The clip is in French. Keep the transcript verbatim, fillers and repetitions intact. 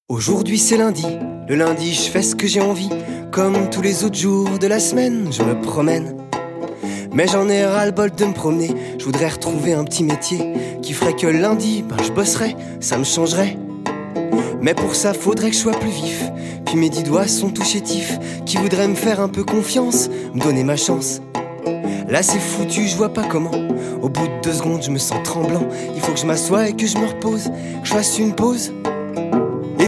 Aujourd'hui c'est lundi, le lundi je fais ce que j'ai envie. Comme tous les autres jours de la semaine, je me promène. Mais j'en ai ras-le-bol de me promener. Je voudrais retrouver un petit métier qui ferait que lundi, ben je bosserais, ça me changerait. Mais pour ça faudrait que je sois plus vif. Puis mes dix doigts sont tout chétifs. Qui voudrait me faire un peu confiance, me donner ma chance. Là c'est foutu, je vois pas comment. Au bout de deux secondes je me sens tremblant. Il faut que je m'assoie et que je me repose, que je fasse une pause.